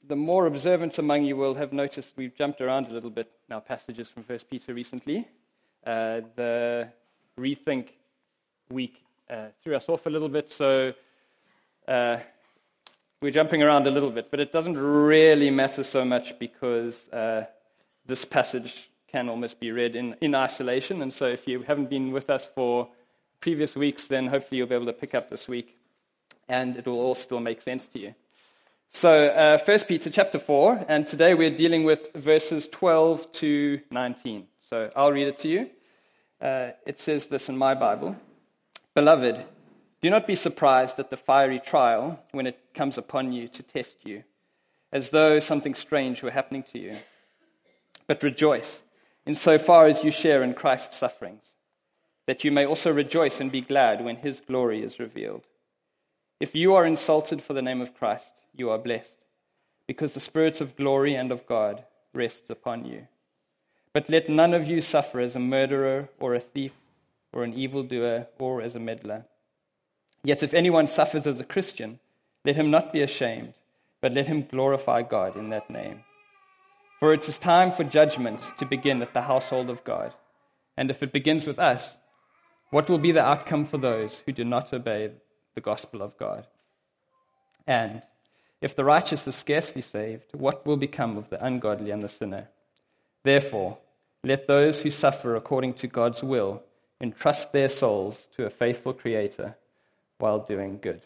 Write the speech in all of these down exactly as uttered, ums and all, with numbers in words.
the more observant among you will have noticed we've jumped around a little bit in our passages from First Peter recently. Uh, the Rethink week uh, threw us off a little bit, so uh, we're jumping around a little bit, but it doesn't really matter so much because uh, this passage can almost be read in, in isolation, and so if you haven't been with us for previous weeks, then hopefully you'll be able to pick up this week, and it will all still make sense to you. So, uh, First Peter chapter four, and today we're dealing with verses twelve to nineteen. So I'll read it to you. Uh, it says this in my Bible. Beloved, do not be surprised at the fiery trial when it comes upon you to test you, as though something strange were happening to you. But rejoice, insofar as you share in Christ's sufferings, that you may also rejoice and be glad when his glory is revealed. If you are insulted for the name of Christ, you are blessed, because the Spirit of glory and of God rests upon you. But let none of you suffer as a murderer or a thief or an evildoer or as a meddler. Yet if anyone suffers as a Christian, let him not be ashamed, but let him glorify God in that name. For it is time for judgment to begin at the household of God. And if it begins with us, what will be the outcome for those who do not obey the gospel of God? And if the righteous is scarcely saved, what will become of the ungodly and the sinner? Therefore, let those who suffer according to God's will entrust their souls to a faithful Creator while doing good.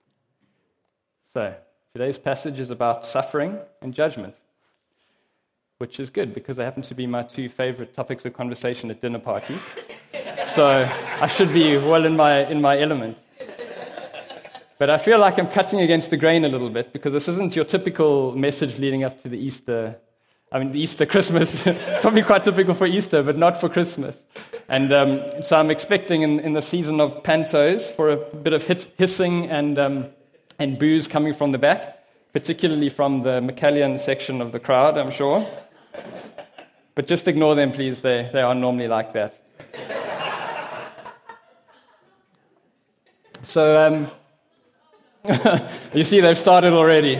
So, today's passage is about suffering and judgment, which is good because they happen to be my two favorite topics of conversation at dinner parties. So, I should be well in my in my element. But I feel like I'm cutting against the grain a little bit because this isn't your typical message leading up to the Easter, I mean, the Easter Christmas. Probably quite typical for Easter, but not for Christmas. And um, so I'm expecting in, in the season of pantos for a bit of hit, hissing and um, and booze coming from the back, particularly from the McCallion section of the crowd, I'm sure. But just ignore them, please. They, they are normally like that. So... Um, you see, they've started already.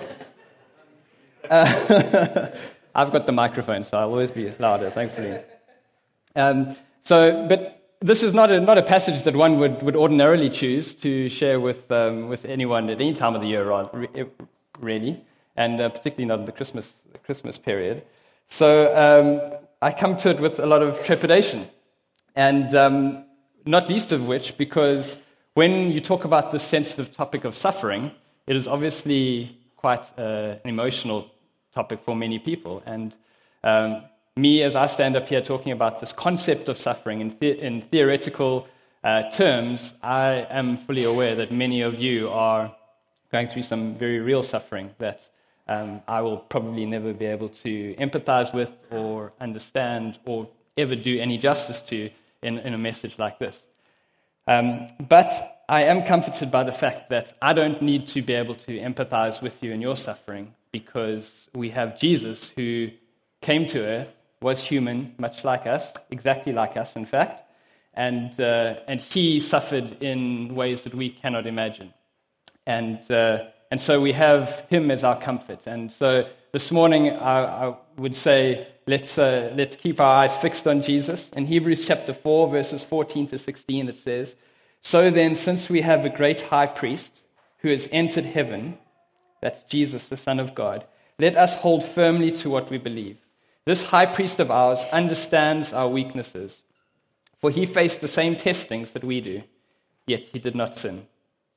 Uh, I've got the microphone, so I'll always be louder, thankfully. Um, so, but this is not a, not a passage that one would, would ordinarily choose to share with um, with anyone at any time of the year, really, and uh, particularly not in the Christmas Christmas period. So, um, I come to it with a lot of trepidation, and um, not least of which because when you talk about this sensitive topic of suffering, it is obviously quite uh, an emotional topic for many people. And um, me, as I stand up here talking about this concept of suffering in, the- in theoretical uh, terms, I am fully aware that many of you are going through some very real suffering that um, I will probably never be able to empathize with or understand or ever do any justice to in, in a message like this. Um, but I am comforted by the fact that I don't need to be able to empathize with you in your suffering because we have Jesus who came to earth, was human, much like us, exactly like us, in fact, and uh, and he suffered in ways that we cannot imagine. And uh, and so we have him as our comfort. And so this morning I, I would say let's uh, let's keep our eyes fixed on Jesus. In Hebrews chapter four, verses fourteen to sixteen, it says, "So then, since we have a great high priest who has entered heaven," that's Jesus, the Son of God, "let us hold firmly to what we believe. This high priest of ours understands our weaknesses, for he faced the same testings that we do, yet he did not sin.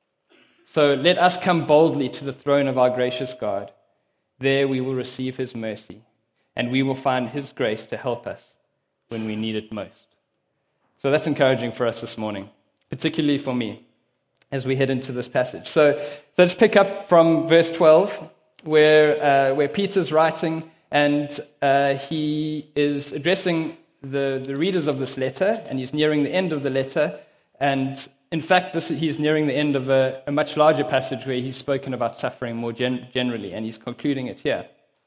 So let us come boldly to the throne of our gracious God. There we will receive his mercy, and we will find his grace to help us when we need it most." So that's encouraging for us this morning, particularly for me, as we head into this passage. So, so let's pick up from verse twelve, where uh, where Peter's writing, and uh, he is addressing the, the readers of this letter, and he's nearing the end of the letter, and in fact, this, he's nearing the end of a, a much larger passage where he's spoken about suffering more gen- generally, and he's concluding it here.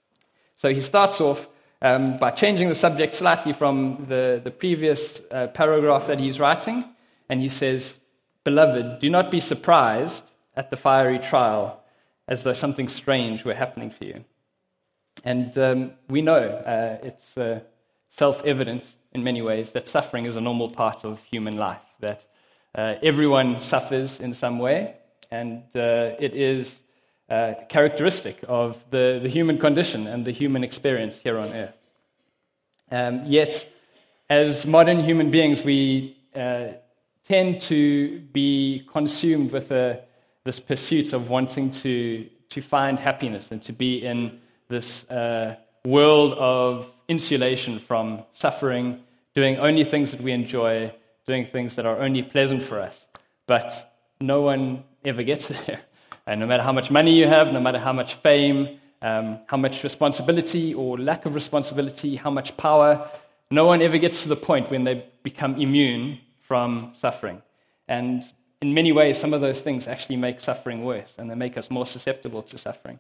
So he starts off um, by changing the subject slightly from the, the previous uh, paragraph that he's writing, and he says, "Beloved, do not be surprised at the fiery trial as though something strange were happening for you. And um, we know uh, it's uh, self-evident in many ways that suffering is a normal part of human life, that uh, everyone suffers in some way, and uh, it is uh, characteristic of the, the human condition and the human experience here on earth. Um, yet, as modern human beings, we uh, tend to be consumed with a, this pursuit of wanting to, to find happiness and to be in this uh, world of insulation from suffering, doing only things that we enjoy, doing things that are only pleasant for us. But no one ever gets there. And no matter how much money you have, no matter how much fame, um, how much responsibility or lack of responsibility, how much power, no one ever gets to the point when they become immune from suffering. And in many ways, some of those things actually make suffering worse, and they make us more susceptible to suffering.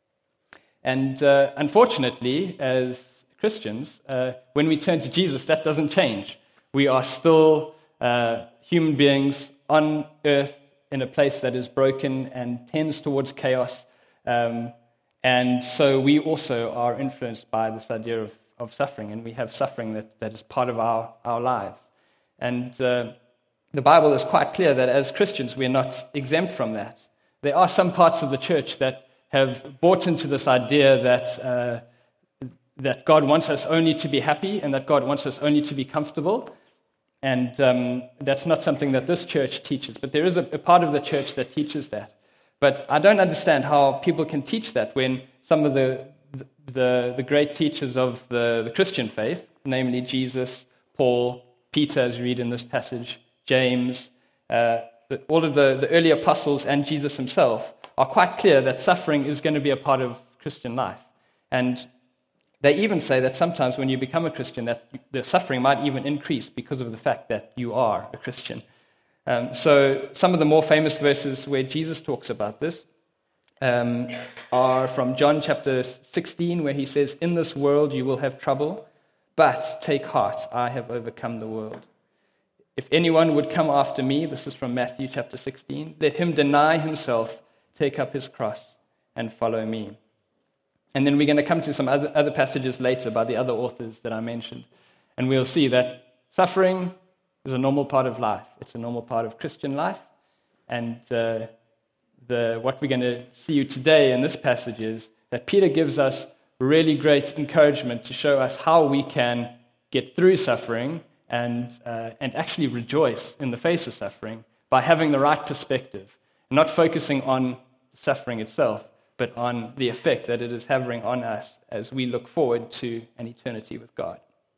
And uh, unfortunately, as Christians, uh, when we turn to Jesus, that doesn't change. We are still uh, human beings on earth in a place that is broken and tends towards chaos. Um, and so we also are influenced by this idea of, of suffering, and we have suffering that, that is part of our, our lives. And uh, the Bible is quite clear that as Christians, we're not exempt from that. There are some parts of the church that have bought into this idea that uh, that God wants us only to be happy and that God wants us only to be comfortable. And um, that's not something that this church teaches. But there is a, a part of the church that teaches that. But I don't understand how people can teach that when some of the the, the great teachers of the, the Christian faith, namely Jesus, Paul, Peter, as we read in this passage, James, uh, all of the, the early apostles and Jesus himself, are quite clear that suffering is going to be a part of Christian life. And they even say that sometimes when you become a Christian, that the suffering might even increase because of the fact that you are a Christian. Um, so some of the more famous verses where Jesus talks about this um, are from John chapter sixteen, where he says, "In this world you will have trouble, but take heart, I have overcome the world. If anyone would come after me," this is from Matthew chapter sixteen, "let him deny himself, take up his cross, and follow me." And then we're going to come to some other, other passages later by the other authors that I mentioned. And we'll see that suffering is a normal part of life. It's a normal part of Christian life. And uh, the, what we're going to see today in this passage is that Peter gives us really great encouragement to show us how we can get through suffering and, uh, and actually rejoice in the face of suffering by having the right perspective. Not focusing on suffering itself, but on the effect that it is having on us as we look forward to an eternity with God.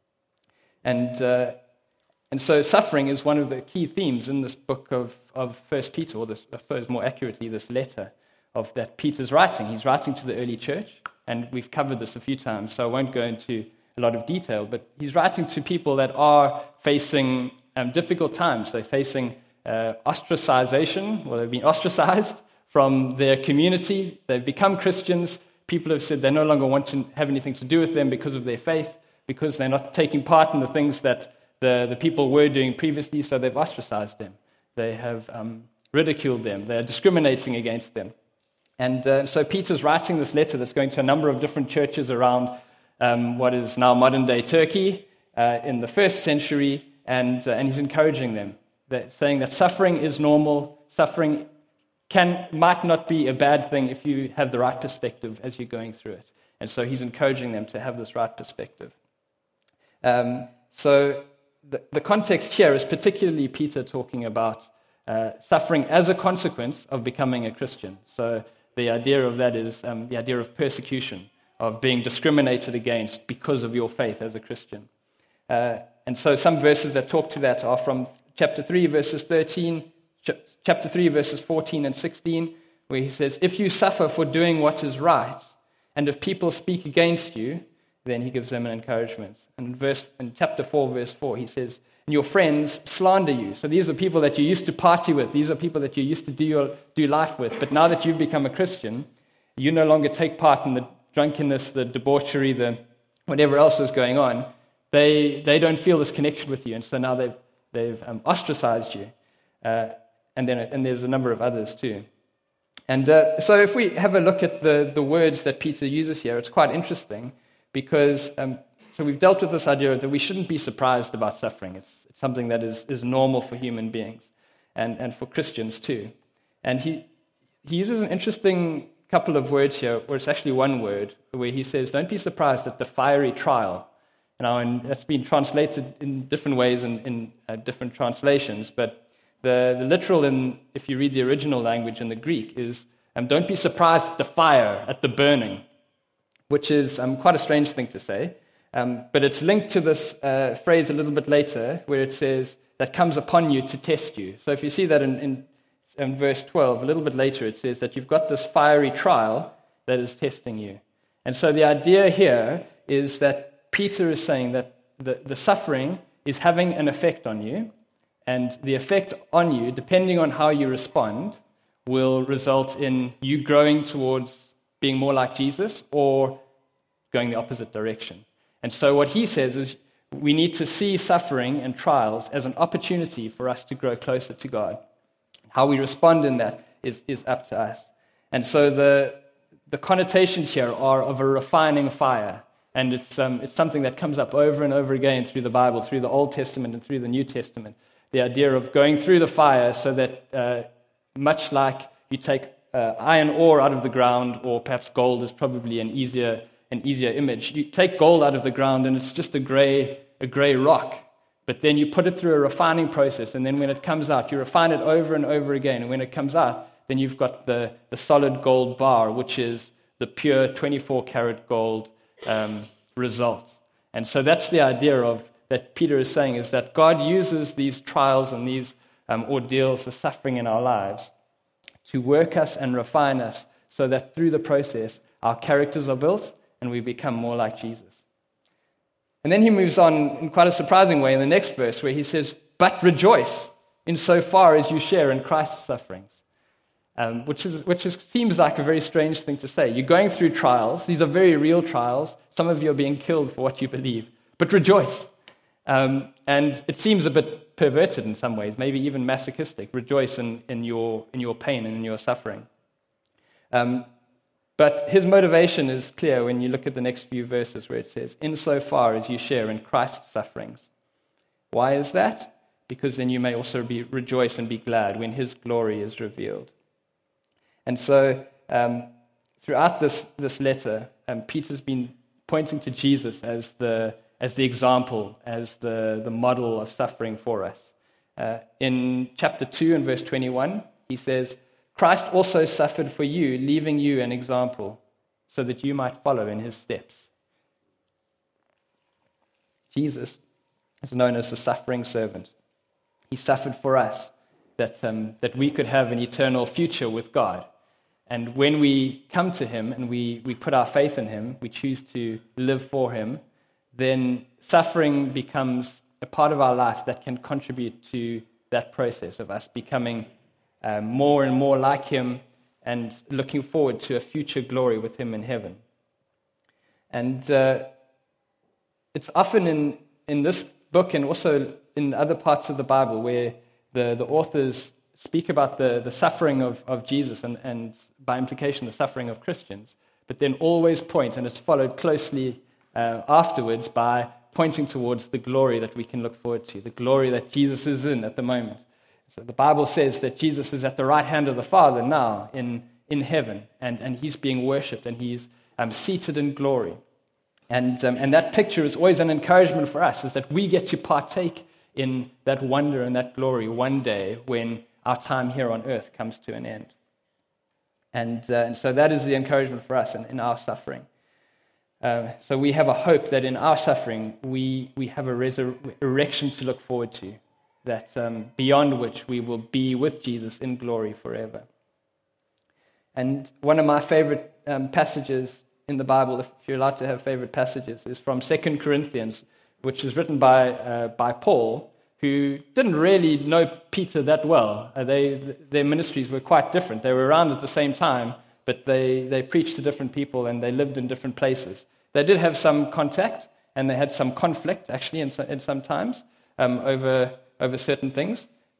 And uh, and so suffering is one of the key themes in this book of, of First Peter, or this, I suppose more accurately, this letter of that Peter's writing. He's writing to the early church, and we've covered this a few times, so I won't go into a lot of detail, but he's writing to people that are facing um, difficult times. They're facing Uh, ostracization, well, they've been ostracized from their community. They've become Christians. People have said they no longer want to have anything to do with them because of their faith, because they're not taking part in the things that the, the people were doing previously, so they've ostracized them. They have um, ridiculed them. They're discriminating against them. And uh, so Peter's writing this letter that's going to a number of different churches around um, what is now modern-day Turkey uh, in the first century, and, uh, and he's encouraging them. They're saying that suffering is normal. Suffering can might not be a bad thing if you have the right perspective as you're going through it. And so he's encouraging them to have this right perspective. Um, so the, the context here is particularly Peter talking about uh, suffering as a consequence of becoming a Christian. So the idea of that is um, the idea of persecution, of being discriminated against because of your faith as a Christian. Uh, and so some verses that talk to that are from chapter three, verses thirteen, chapter three, verses fourteen and sixteen, where he says, "If you suffer for doing what is right, and if people speak against you," then he gives them an encouragement. And in, verse, in chapter four, verse four, he says, "And your friends slander you." So these are people that you used to party with. These are people that you used to do, your, do life with. But now that you've become a Christian, you no longer take part in the drunkenness, the debauchery, the whatever else is going on. They they don't feel this connection with you. And so now they've They've um, ostracized you. Uh, and then and there's a number of others too. And uh, so if we have a look at the, the words that Peter uses here, it's quite interesting because um, so we've dealt with this idea that we shouldn't be surprised about suffering. It's, it's something that is, is normal for human beings and, and for Christians too. And he, he uses an interesting couple of words here, or it's actually one word, where he says, don't be surprised at the fiery trial. Now, and that's been translated in different ways in, in uh, different translations, but the, the literal, in, if you read the original language in the Greek, is um, don't be surprised at the fire, at the burning, which is um, quite a strange thing to say, um, but it's linked to this uh, phrase a little bit later, where it says, that comes upon you to test you. So if you see that in, in, in verse twelve, a little bit later, it says that you've got this fiery trial that is testing you. And so the idea here is that Peter is saying that the, the suffering is having an effect on you, and the effect on you, depending on how you respond, will result in you growing towards being more like Jesus or going the opposite direction. And so what he says is we need to see suffering and trials as an opportunity for us to grow closer to God. How we respond in that is, is up to us. And so the, the connotations here are of a refining fire. And it's, um, it's something that comes up over and over again through the Bible, through the Old Testament and through the New Testament. The idea of going through the fire so that uh, much like you take uh, iron ore out of the ground, or perhaps gold is probably an easier an easier image. You take gold out of the ground and it's just a gray a gray rock, but then you put it through a refining process, and then when it comes out, you refine it over and over again, and when it comes out, then you've got the, the solid gold bar, which is the pure twenty-four karat gold um, result. And so that's the idea of that Peter is saying, is that God uses these trials and these um, ordeals, the suffering in our lives, to work us and refine us so that through the process our characters are built and we become more like Jesus. And then he moves on in quite a surprising way in the next verse where he says, but rejoice insofar as you share in Christ's sufferings, um, which is which is, seems like a very strange thing to say. You're going through trials. These are very real trials. Some of you are being killed for what you believe, but rejoice. Um, and it seems a bit perverted in some ways, maybe even masochistic. Rejoice in, in your in your pain and in your suffering. Um, but his motivation is clear when you look at the next few verses where it says, insofar as you share in Christ's sufferings. Why is that? Because then you may also be rejoice and be glad when his glory is revealed. And so um, throughout this, this letter, um, Peter's been pointing to Jesus as the as the example, as the, the model of suffering for us. Uh, in chapter two and verse twenty-one, he says, Christ also suffered for you, leaving you an example, so that you might follow in his steps. Jesus is known as the suffering servant. He suffered for us, that, um, that we could have an eternal future with God. And when we come to him and we, we put our faith in him, we choose to live for him, then suffering becomes a part of our life that can contribute to that process of us becoming uh, more and more like him and looking forward to a future glory with him in heaven. And uh, it's often in, in this book and also in other parts of the Bible where the, the authors speak about the, the suffering of, of Jesus and, and by implication the suffering of Christians, but then always point, and it's followed closely Uh, afterwards by pointing towards the glory that we can look forward to, the glory that Jesus is in at the moment. So the Bible says that Jesus is at the right hand of the Father now in, in heaven, and, and he's being worshipped, and he's um, seated in glory. And, um, and that picture is always an encouragement for us, is that we get to partake in that wonder and that glory one day when our time here on earth comes to an end. And, uh, and so that is the encouragement for us in, in our suffering. Uh, so we have a hope that in our suffering we, we have a resurrection to look forward to, that um, beyond which we will be with Jesus in glory forever. And one of my favorite um, passages in the Bible, if you're allowed to have favorite passages, is from Second Corinthians, which is written by uh, by Paul, who didn't really know Peter that well. Uh, they their ministries were quite different. They were around at the same time, but they, they preached to different people and they lived in different places. They did have some contact and they had some conflict, actually, in, in some times um, over, over certain things.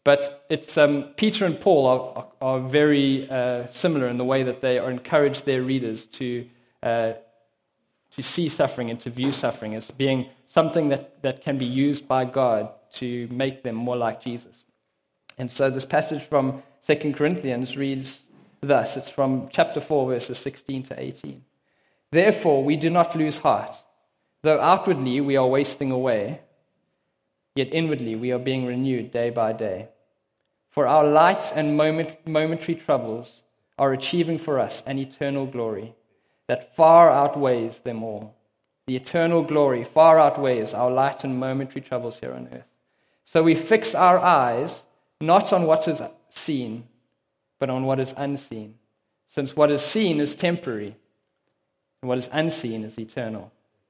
But it's um, Peter and Paul are, are, are very uh, similar in the way that they are encourage their readers to uh, to see suffering and to view suffering as being something that, that can be used by God to make them more like Jesus. And so this passage from Second Corinthians reads thus. It's from chapter four, verses sixteen to eighteen. Therefore, we do not lose heart. Though outwardly we are wasting away, yet inwardly we are being renewed day by day. For our light and moment, momentary troubles are achieving for us an eternal glory that far outweighs them all. The eternal glory far outweighs our light and momentary troubles here on earth. So we fix our eyes not on what is seen, but on what is unseen, since what is seen is temporary, and what is unseen is eternal.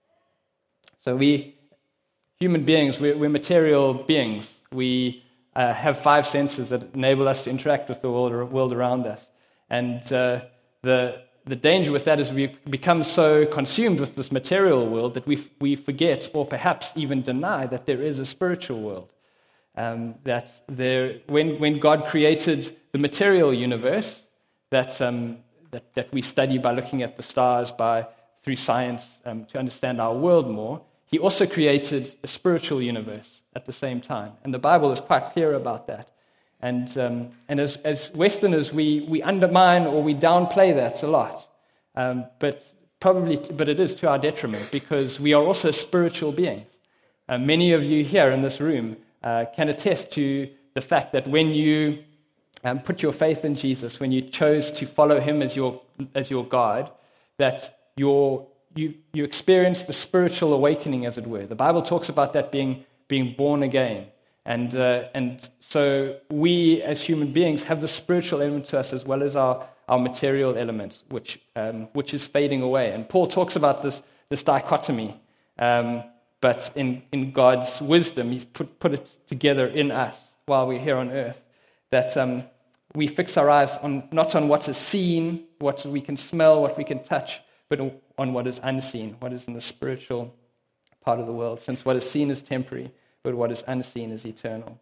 So we, human beings, we're, we're material beings. We uh, have five senses that enable us to interact with the world, world around us. And uh, the the danger with that is we become so consumed with this material world that we we forget, or perhaps even deny, that there is a spiritual world. Um, that there, when when God created the material universe, that um, that that we study by looking at the stars, by through science um, to understand our world more, He also created a spiritual universe at the same time, and the Bible is quite clear about that. And um, and as as Westerners, we we undermine or we downplay that a lot, um, but probably but it is to our detriment, because we are also spiritual beings. Uh, many of you here in this room uh, can attest to the fact that when you um, put your faith in Jesus, when you chose to follow Him as your as your God, that your you you experienced a spiritual awakening, as it were. The Bible talks about that being being born again. And uh, and so we, as human beings, have the spiritual element to us as well as our, our material element, which um, which is fading away. And Paul talks about this this dichotomy, um, but in, in God's wisdom, He's put, put it together in us while we're here on earth, that um, we fix our eyes on not on what is seen, what we can smell, what we can touch, but on what is unseen, what is in the spiritual part of the world, since what is seen is temporary, but what is unseen is eternal.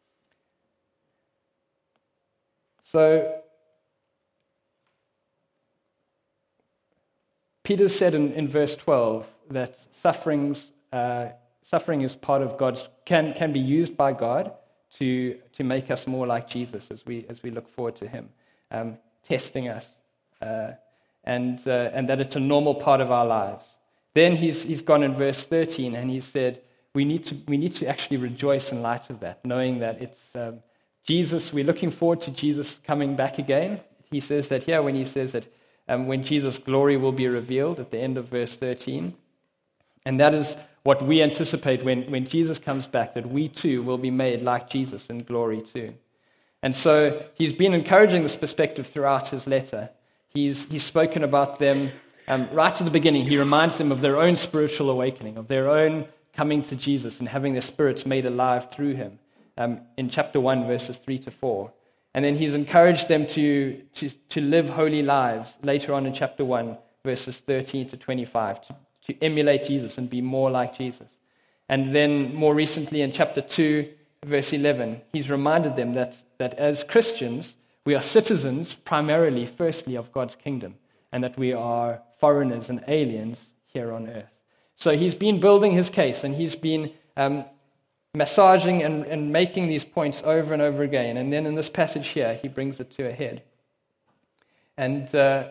So, Peter said in, in verse twelve that sufferings, uh, suffering is part of God's, can, can be used by God to, to make us more like Jesus as we as we look forward to Him, um, testing us, uh, and uh, and that it's a normal part of our lives. Then he's he's gone in verse thirteen and he said, We need to we need to actually rejoice in light of that, knowing that it's um, Jesus. We're looking forward to Jesus coming back again. He says that here when he says that um, when Jesus' glory will be revealed at the end of verse thirteen. And that is what we anticipate when, when Jesus comes back, that we too will be made like Jesus in glory too. And so he's been encouraging this perspective throughout his letter. He's, he's spoken about them um, right at the beginning. He reminds them of their own spiritual awakening, of their own coming to Jesus and having their spirits made alive through Him um, in chapter one, verses three to four. And then he's encouraged them to, to, to live holy lives later on in chapter one, verses thirteen to twenty-five, to, to emulate Jesus and be more like Jesus. And then more recently in chapter two, verse eleven, he's reminded them that, that as Christians, we are citizens primarily, firstly, of God's kingdom, and that we are foreigners and aliens here on earth. So he's been building his case, and he's been um, massaging and, and making these points over and over again. And then in this passage here, he brings it to a head. And uh,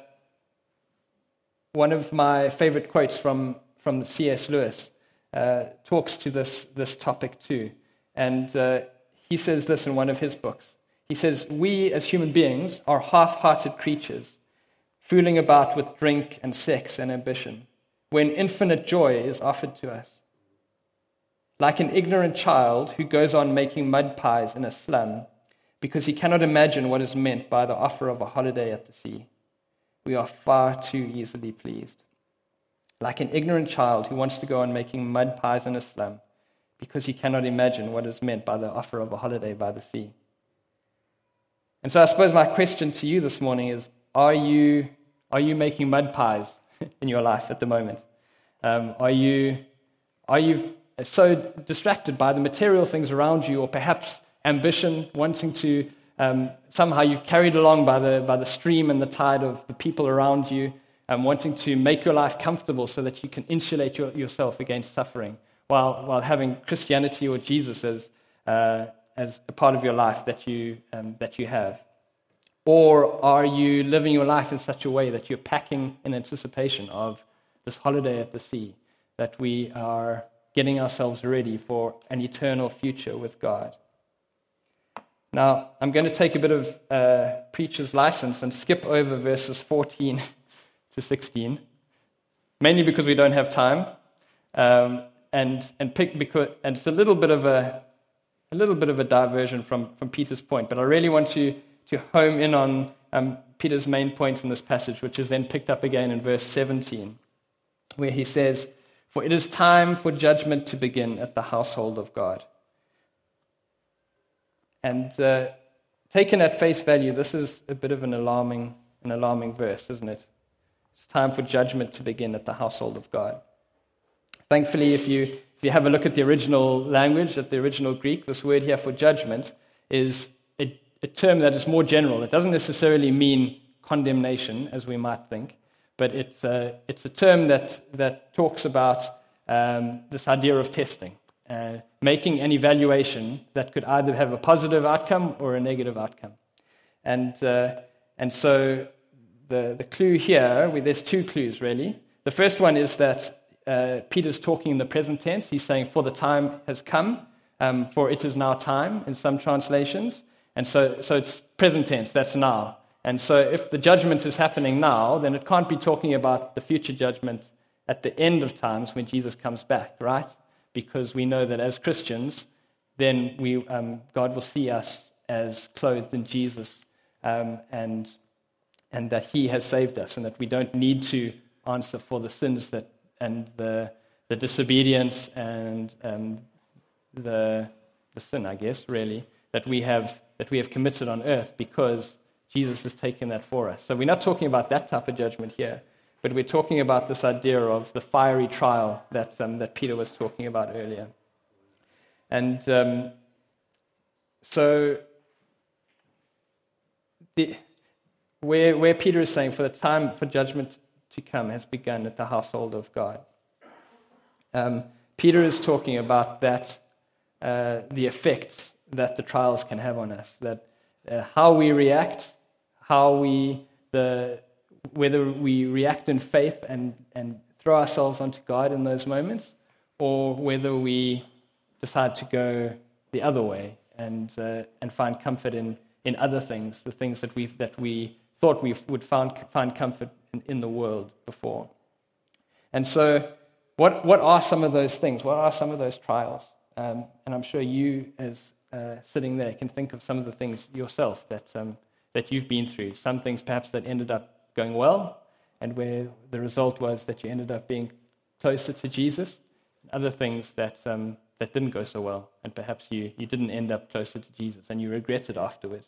one of my favorite quotes from, from C S Lewis uh, talks to this, this topic too. And uh, he says this in one of his books. He says, "We as human beings are half-hearted creatures, fooling about with drink and sex and ambition, when infinite joy is offered to us. Like an ignorant child who goes on making mud pies in a slum because he cannot imagine what is meant by the offer of a holiday at the sea, we are far too easily pleased. Like an ignorant child who wants to go on making mud pies in a slum because he cannot imagine what is meant by the offer of a holiday by the sea." And so I suppose my question to you this morning is, are you are you making mud pies in your life at the moment? Um, are you are you so distracted by the material things around you, or perhaps ambition, wanting to um, somehow you're carried along by the by the stream and the tide of the people around you, and wanting to make your life comfortable so that you can insulate your, yourself against suffering, while while having Christianity or Jesus as uh, as a part of your life that you um, that you have. Or are you living your life in such a way that you're packing in anticipation of this holiday at the sea, that we are getting ourselves ready for an eternal future with God? Now, I'm going to take a bit of uh, preacher's license and skip over verses fourteen to sixteen, mainly because we don't have time, um, and and pick because and it's a little bit of a a little bit of a diversion from from Peter's point, but I really want to. to home in on um, Peter's main point in this passage, which is then picked up again in verse seventeen, where he says, "For it is time for judgment to begin at the household of God." And uh, taken at face value, this is a bit of an alarming, an alarming verse, isn't it? It's time for judgment to begin at the household of God. Thankfully, if you if you have a look at the original language, at the original Greek, this word here for judgment is a a term that is more general. It doesn't necessarily mean condemnation, as we might think, but it's a, it's a term that, that talks about um, this idea of testing, uh, making an evaluation that could either have a positive outcome or a negative outcome. And uh, and so the, the clue here, well, there's two clues really. The first one is that uh, Peter's talking in the present tense. He's saying, "For the time has come," um, for it is now time in some translations. And so, so it's present tense, that's now. And so if the judgment is happening now, then it can't be talking about the future judgment at the end of times when Jesus comes back, right? Because we know that as Christians, then we um, God will see us as clothed in Jesus, um, and and that He has saved us, and that we don't need to answer for the sins that and the the disobedience and um, the the sin, I guess, really, that we have that we have committed on earth, because Jesus has taken that for us. So we're not talking about that type of judgment here, but we're talking about this idea of the fiery trial that um, that Peter was talking about earlier. And um, so the, where where Peter is saying, for the time for judgment to come has begun at the household of God. Um, Peter is talking about that uh, the effects that the trials can have on us, that uh, how we react, how we, the whether we react in faith and, and throw ourselves onto God in those moments, or whether we decide to go the other way and uh, and find comfort in, in other things, the things that we that we thought we would find find comfort in, in the world before. And so, what what are some of those things? What are some of those trials? Um, and I'm sure you, as uh, sitting there, can think of some of the things yourself that um, that you've been through. Some things perhaps that ended up going well, and where the result was that you ended up being closer to Jesus. Other things that um, that didn't go so well, and perhaps you, you didn't end up closer to Jesus, and you regret it afterwards.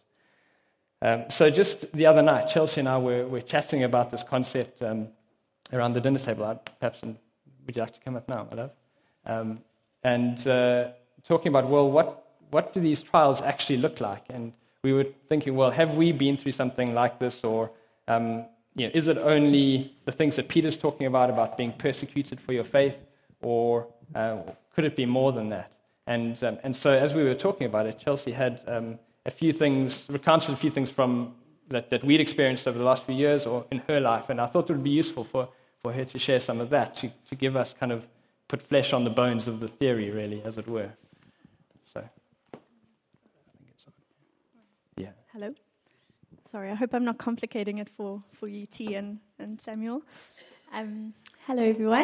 Um, so just the other night, Chelsea and I were, were chatting about this concept um, around the dinner table. I'd, perhaps, um, would you like to come up now, my love? Um, and uh, talking about, well, what what do these trials actually look like? And we were thinking, well, have we been through something like this, or um, you know, is it only the things that Peter's talking about, about being persecuted for your faith, or uh, could it be more than that? And um, and so as we were talking about it, Chelsea had um, a few things, recounted a few things from that, that we'd experienced over the last few years or in her life, and I thought it would be useful for, for her to share some of that, to, to give us kind of, put flesh on the bones of the theory, really, as it were. So, I think it's on. Yeah. Hello. Sorry, I hope I'm not complicating it for, for you, T and, and Samuel. Um, hello, everyone.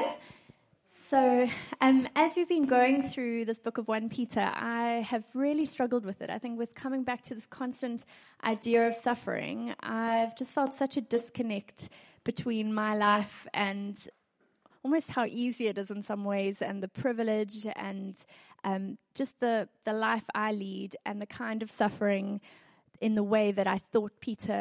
So, um, as we've been going through this book of First Peter, I have really struggled with it. I think with coming back to this constant idea of suffering, I've just felt such a disconnect between my life and almost how easy it is in some ways, and the privilege and um, just the, the life I lead, and the kind of suffering in the way that I thought Peter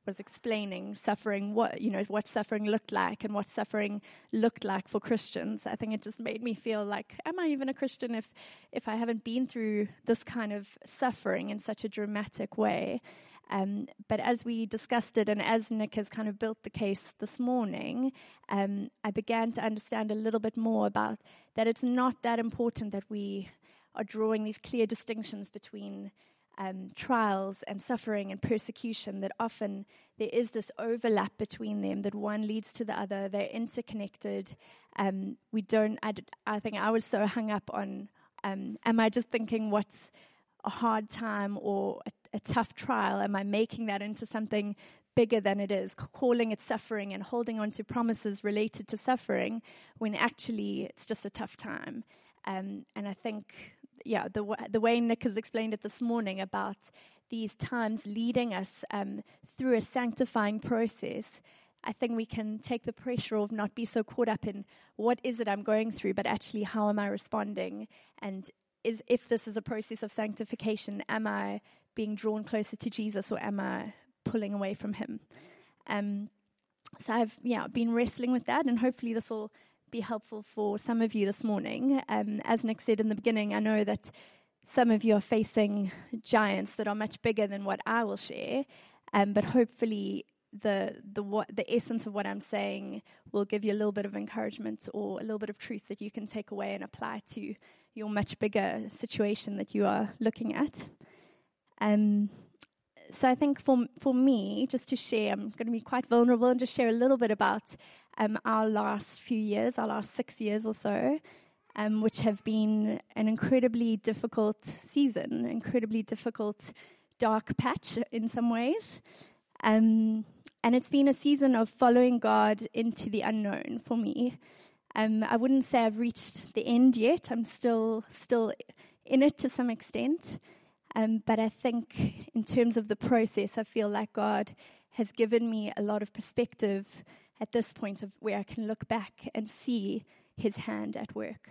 was explaining suffering, what, you know, what suffering looked like and what suffering looked like for Christians. I think it just made me feel like, am I even a Christian if, if I haven't been through this kind of suffering in such a dramatic way? Um, but as we discussed it, and as Nick has kind of built the case this morning, um, I began to understand a little bit more about that it's not that important that we are drawing these clear distinctions between Um, trials and suffering and persecution, that often there is this overlap between them, that one leads to the other, they're interconnected. Um, we don't, I, did, I think I was so hung up on, um, am I just thinking what's a hard time or a, a tough trial? Am I making that into something bigger than it is, calling it suffering and holding on to promises related to suffering, when actually it's just a tough time? Um, and I think, yeah, the, w- the way Nick has explained it this morning about these times leading us um, through a sanctifying process, I think we can take the pressure off, not be so caught up in what is it I'm going through, but actually how am I responding? And is if this is a process of sanctification, am I being drawn closer to Jesus, or am I pulling away from him? Um, so I've yeah been wrestling with that, and hopefully this will be helpful for some of you this morning. Um, as Nick said in the beginning, I know that some of you are facing giants that are much bigger than what I will share, um, but hopefully the the what, the essence of what I'm saying will give you a little bit of encouragement or a little bit of truth that you can take away and apply to your much bigger situation that you are looking at. Um, so I think for for me, just to share, I'm going to be quite vulnerable and just share a little bit about um, our last few years, our last six years or so, um, which have been an incredibly difficult season, incredibly difficult, dark patch in some ways. Um, and it's been a season of following God into the unknown for me. Um, I wouldn't say I've reached the end yet. I'm still still in it to some extent. Um, but I think in terms of the process, I feel like God has given me a lot of perspective at this point of where I can look back and see his hand at work.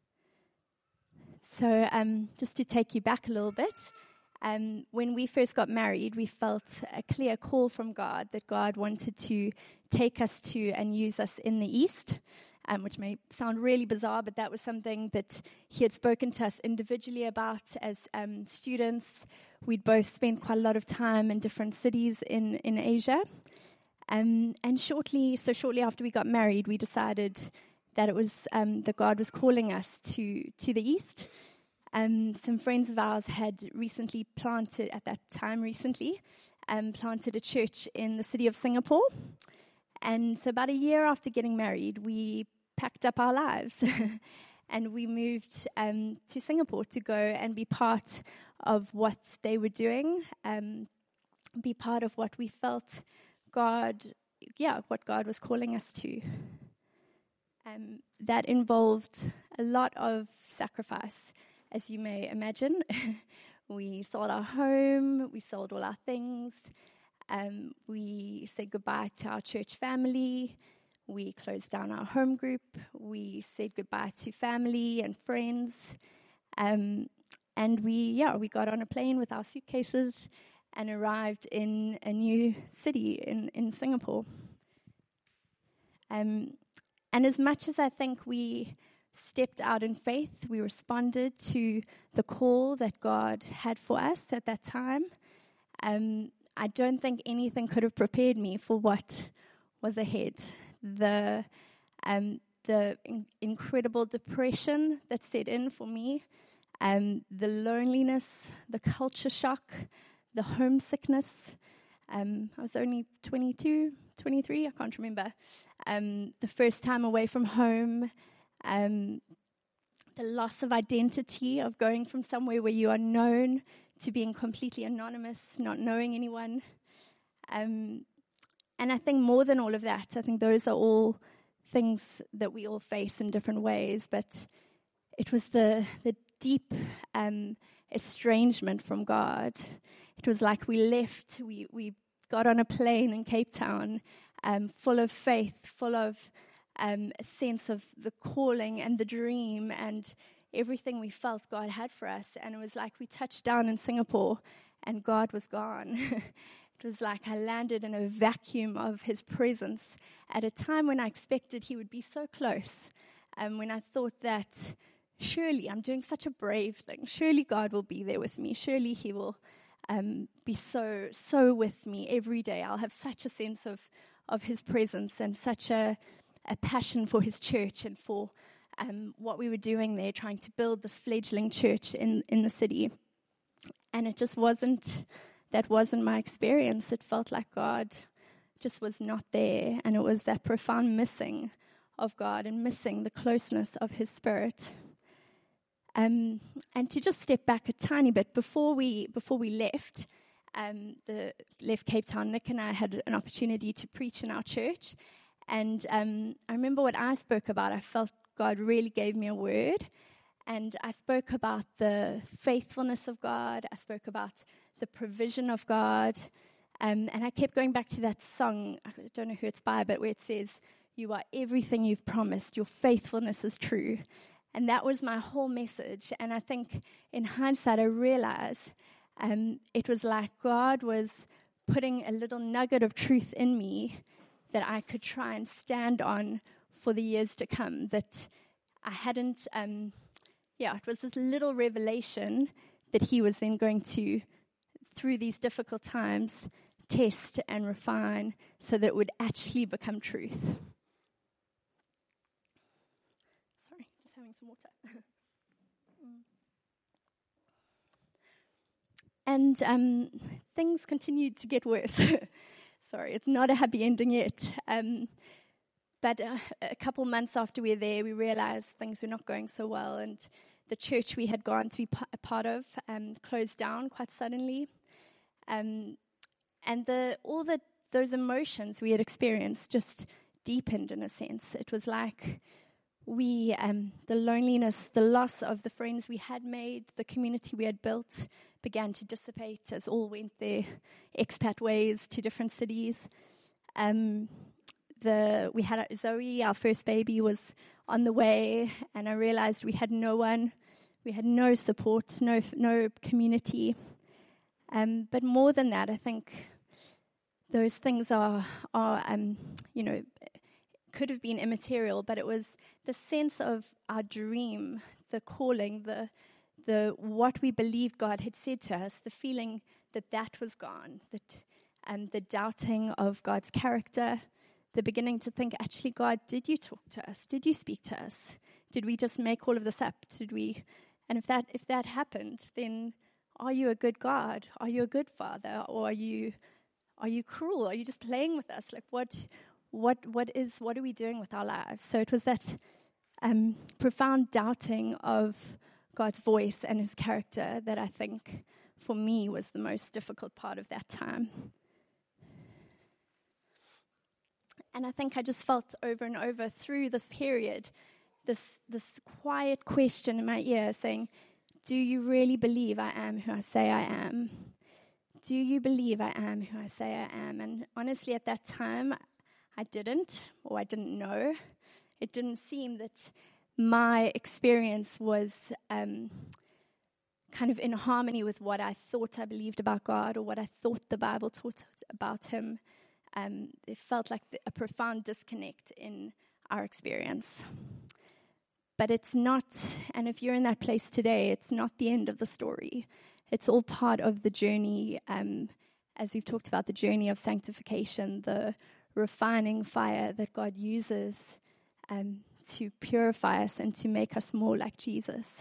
So um, just to take you back a little bit, um, when we first got married, we felt a clear call from God that God wanted to take us to and use us in the East. Um, which may sound really bizarre, but that was something that he had spoken to us individually about as um, students. We'd both spent quite a lot of time in different cities in, in Asia. Um, and shortly, so shortly after we got married, we decided that it was um, that God was calling us to, to the East. Um, some friends of ours had recently planted, at that time recently, um, planted a church in the city of Singapore. And so about a year after getting married, we packed up our lives and we moved um, to Singapore to go and be part of what they were doing, um, be part of what we felt God, yeah, what God was calling us to. Um, that involved a lot of sacrifice, as you may imagine. We sold our home, we sold all our things. Um, we said goodbye to our church family. We closed down our home group. We said goodbye to family and friends. Um, and we, yeah, we got on a plane with our suitcases and arrived in a new city in, in Singapore. Um, and as much as I think we stepped out in faith, we responded to the call that God had for us at that time. Um, I don't think anything could have prepared me for what was ahead. The um, the in- incredible depression that set in for me, um, the loneliness, the culture shock, the homesickness. Um, I was only twenty-two, twenty-three, I can't remember. Um, the first time away from home, um, the loss of identity, of going from somewhere where you are known to being completely anonymous, not knowing anyone. Um, and I think more than all of that, I think those are all things that we all face in different ways, but it was the the deep um, estrangement from God. It was like we left, we, we got on a plane in Cape Town, um, full of faith, full of um, a sense of the calling and the dream and everything we felt God had for us. And it was like we touched down in Singapore and God was gone. It was like I landed in a vacuum of his presence at a time when I expected he would be so close. And when I thought that surely I'm doing such a brave thing. Surely God will be there with me. Surely he will um, be so, so with me every day. I'll have such a sense of, of his presence and such a, a passion for his church and for um, what we were doing there, trying to build this fledgling church in, in the city. And it just wasn't, that wasn't my experience. It felt like God just was not there. And it was that profound missing of God and missing the closeness of his spirit. Um, and to just step back a tiny bit, before we before we left, um, the left Cape Town, Nick and I had an opportunity to preach in our church. And um, I remember what I spoke about. I felt God really gave me a word. And I spoke about the faithfulness of God. I spoke about the provision of God. Um, and I kept going back to that song. I don't know who it's by, but where it says, "You are everything you've promised. Your faithfulness is true." And that was my whole message. And I think in hindsight, I realized um, it was like God was putting a little nugget of truth in me that I could try and stand on for the years to come. That I hadn't, um, yeah, it was this little revelation that he was then going to, through these difficult times, test and refine so that it would actually become truth. Having some water. mm. And um, things continued to get worse. Sorry, it's not a happy ending yet. Um, but uh, a couple months after we were there, we realized things were not going so well, and the church we had gone to be p- a part of um, closed down quite suddenly. Um, and the all the those emotions we had experienced just deepened in a sense. It was like We, um, the loneliness, the loss of the friends we had made, the community we had built began to dissipate as all went their expat ways to different cities. Um, the we had a, Zoe, our first baby, was on the way, and I realized we had no one, we had no support, no no community. Um, but more than that, I think those things are are um, you know. could have been immaterial, but it was the sense of our dream, the calling, the the what we believed God had said to us, the feeling that that was gone, that um, the doubting of God's character, the beginning to think, actually, God, did you talk to us? Did you speak to us? Did we just make all of this up? Did we? And if that if that happened, then are you a good God? Are you a good Father, or are you are you cruel? Are you just playing with us? Like what? What what is what are we doing with our lives? So it was that um, profound doubting of God's voice and his character that I think for me was the most difficult part of that time. And I think I just felt over and over through this period this this quiet question in my ear saying, do you really believe I am who I say I am? Do you believe I am who I say I am? And honestly, at that time, I didn't, or I didn't know. It didn't seem that my experience was um, kind of in harmony with what I thought I believed about God or what I thought the Bible taught about him. Um, it felt like a profound disconnect in our experience. But it's not, and if you're in that place today, it's not the end of the story. It's all part of the journey, um, as we've talked about, the journey of sanctification, the refining fire that God uses um, to purify us and to make us more like Jesus.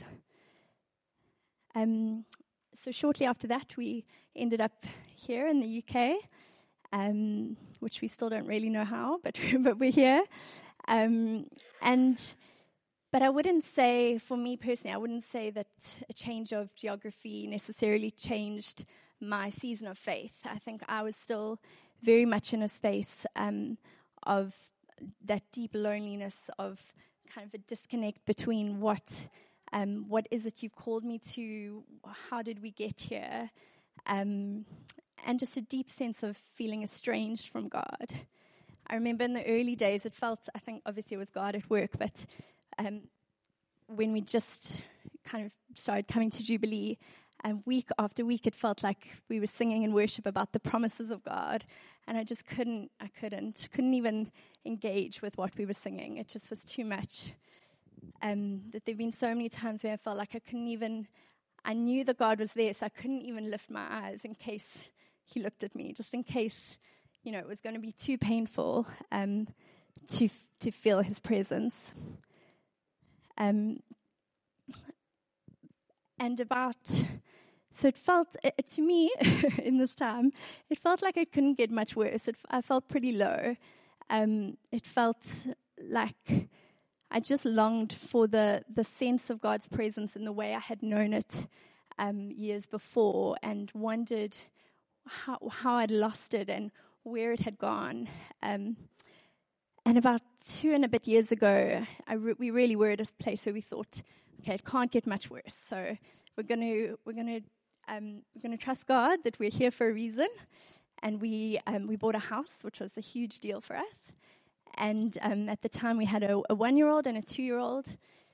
Um, so shortly after that, we ended up here in the U K, um, which we still don't really know how, but but we're here. Um, and but I wouldn't say, for me personally, I wouldn't say that a change of geography necessarily changed my season of faith. I think I was still very much in a space um, of that deep loneliness, of kind of a disconnect between what um, what is it you've called me to, how did we get here, um, and just a deep sense of feeling estranged from God. I remember in the early days, it felt, I think obviously it was God at work, but um, when we just kind of started coming to Jubilee, And week after week, it felt like we were singing in worship about the promises of God. And I just couldn't, I couldn't, couldn't even engage with what we were singing. It just was too much. Um, that there've been so many times where I felt like I couldn't even, I knew that God was there, so I couldn't even lift my eyes in case he looked at me, just in case, you know, it was going to be too painful um, to to feel his presence. Um, and about, so it felt, it, to me, in this time, it felt like it couldn't get much worse. It, I felt pretty low. Um, it felt like I just longed for the, the sense of God's presence in the way I had known it um, years before, and wondered how, how I'd lost it and where it had gone. Um, and about two and a bit years ago, I re- we really were at a place where we thought, okay, it can't get much worse. So we're going to we're going to um, we're going to trust God that we're here for a reason. And we um, we bought a house, which was a huge deal for us. And um, at the time, we had a, a one-year-old and a two-year-old.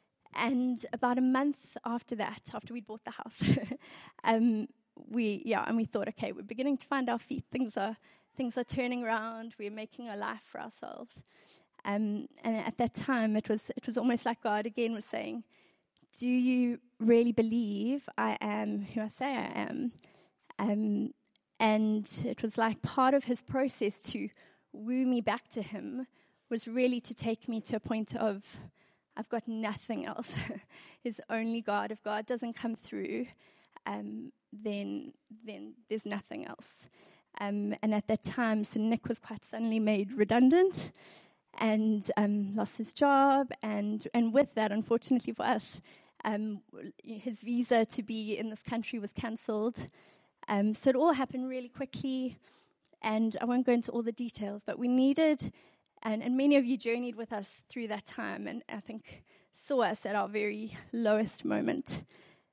And about a month after that, after we'd bought the house, um, we yeah, and we thought, okay, we're beginning to find our feet. Things are things are turning around. We're making a life for ourselves. Um, and at that time, it was it was almost like God again was saying, "Do you really believe I am who I say I am?" Um, and it was like part of his process to woo me back to him was really to take me to a point of, I've got nothing else. There's only God. If God doesn't come through, um, then then there's nothing else. Um, and at that time, so Nick was quite suddenly made redundant and um, lost his job. And, and with that, unfortunately for us, um, his visa to be in this country was cancelled. Um, so it all happened really quickly. And I won't go into all the details, but we needed, and, and many of you journeyed with us through that time, and I think saw us at our very lowest moment.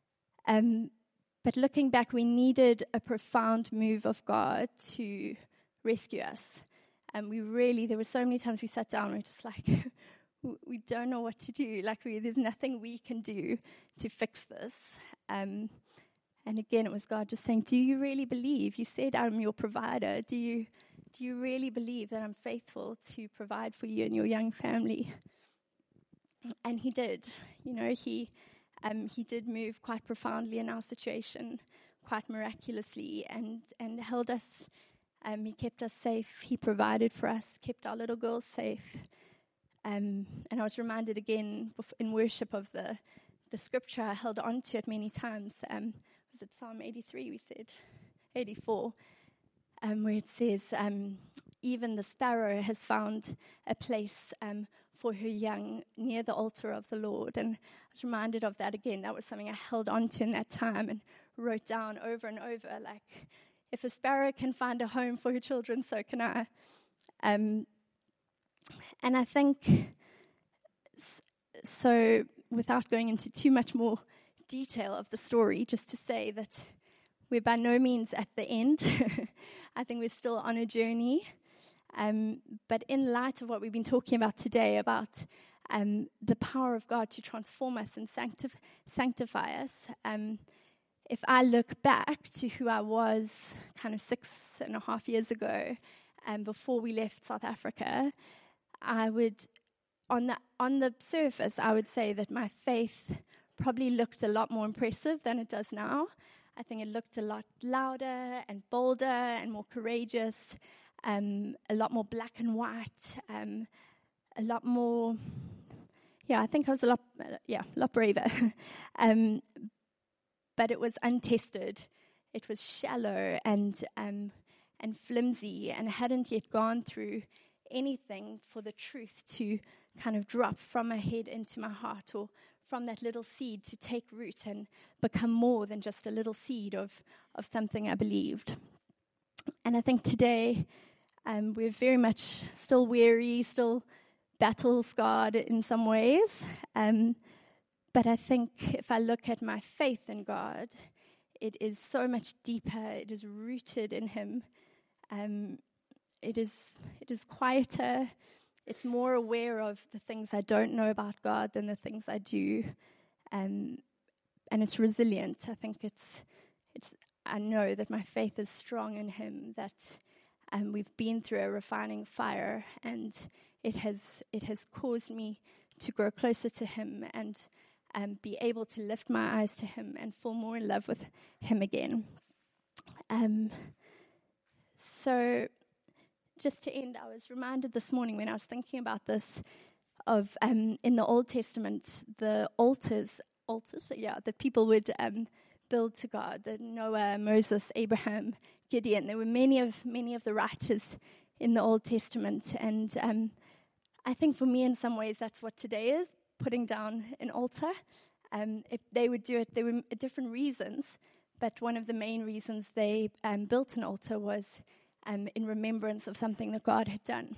Um, but looking back, we needed a profound move of God to rescue us. And we really, there were so many times we sat down and we were just like, we don't know what to do. Like, we, there's nothing we can do to fix this. Um, and again, it was God just saying, do you really believe? You said I'm your provider. Do you, do you really believe that I'm faithful to provide for you and your young family? And he did. You know, he... Um, he did move quite profoundly in our situation, quite miraculously, and, and held us. Um, he kept us safe. He provided for us, kept our little girls safe. Um, and I was reminded again in worship of the, the scripture I held on to it many times. Um, was it Psalm eighty-three we said? eighty-four, um, where it says, um, even the sparrow has found a place um, for her young near the altar of the Lord. And I was reminded of that again. That was something I held on to in that time and wrote down over and over, like, if a sparrow can find a home for her children, so can I. Um, and I think, so without going into too much more detail of the story, just to say that we're by no means at the end. I think we're still on a journey. Um, but in light of what we've been talking about today, about um, the power of God to transform us and sanctif- sanctify us, um, if I look back to who I was kind of six and a half years ago, um, before we left South Africa, I would, on the on the surface, I would say that my faith probably looked a lot more impressive than it does now. I think it looked a lot louder and bolder and more courageous. Um, a lot more black and white, um, a lot more, yeah, I think I was a lot, uh, yeah, a lot braver. um, but it was untested. It was shallow and um, and flimsy, and hadn't yet gone through anything for the truth to kind of drop from my head into my heart, or from that little seed to take root and become more than just a little seed of, of something I believed. And I think today, um, we're very much still weary, still battle-scarred in some ways. Um, but I think if I look at my faith in God, it is so much deeper. It is rooted in Him. Um, it is it is quieter. It's more aware of the things I don't know about God than the things I do. Um, and it's resilient. I think it's it's I know that my faith is strong in him, that um, we've been through a refining fire, and it has it has caused me to grow closer to him and um, be able to lift my eyes to him and fall more in love with him again. Um, so just to end, I was reminded this morning when I was thinking about this of um, in the Old Testament, the altars, altars, yeah, that people would um, build to God. The Noah, Moses, Abraham, Gideon. There were many of many of the writers in the Old Testament, and um, I think for me, in some ways, that's what today is: putting down an altar. Um, if they would do it, there were different reasons, but one of the main reasons they um, built an altar was um, in remembrance of something that God had done.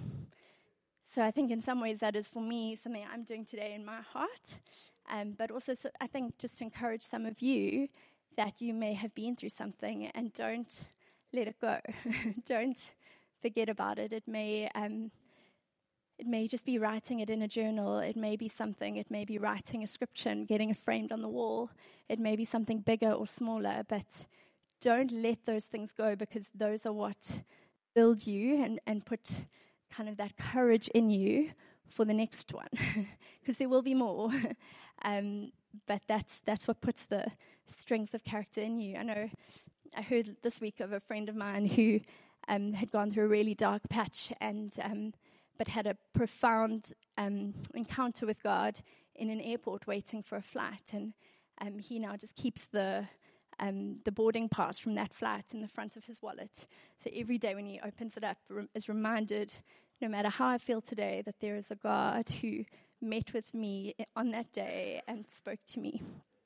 So I think in some ways that is, for me, something I'm doing today in my heart. Um, but also, so I think just to encourage some of you that you may have been through something, and don't let it go. Don't forget about it. It may um, it may just be writing it in a journal. It may be something. It may be writing a scripture and getting it framed on the wall. It may be something bigger or smaller. But don't let those things go, because those are what build you and, and put kind of that courage in you for the next one, because there will be more. um, but that's that's what puts the strength of character in you. I know I heard this week of a friend of mine who um, had gone through a really dark patch, and um, but had a profound um, encounter with God in an airport waiting for a flight, and um, he now just keeps the Um, the boarding pass from that flight in the front of his wallet. So every day when he opens it up, rem- is reminded, no matter how I feel today, that there is a God who met with me on that day and spoke to me.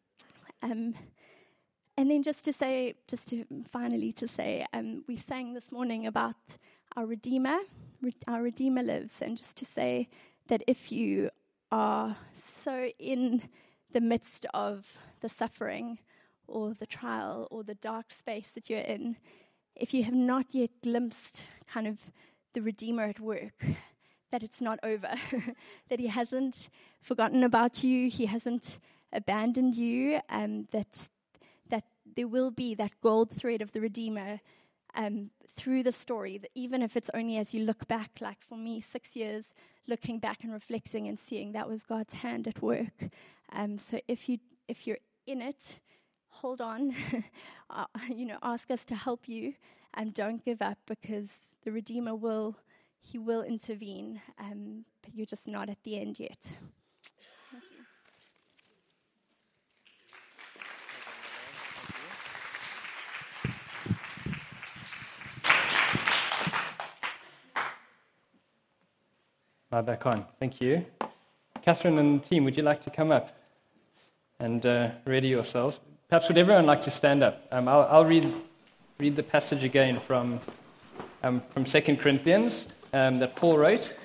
Um, and then just to say, just to finally to say, um, we sang this morning about our Redeemer, re- our Redeemer lives, and just to say that if you are so in the midst of the suffering, or the trial, or the dark space that you're in, if you have not yet glimpsed kind of the Redeemer at work, that it's not over, that he hasn't forgotten about you, he hasn't abandoned you, um, that that there will be that gold thread of the Redeemer um, through the story, that even if it's only as you look back, like for me, six years, looking back and reflecting and seeing that was God's hand at work. Um, so if you if you're in it, hold on, uh, you know, ask us to help you, and don't give up, because the Redeemer will, he will intervene, um, but you're just not at the end yet. Thank you. Right, back on. Thank you. Catherine and the team, would you like to come up and uh, ready yourselves? Perhaps would everyone like to stand up? Um, I'll, I'll read read the passage again from um, from Second Corinthians um, that Paul wrote.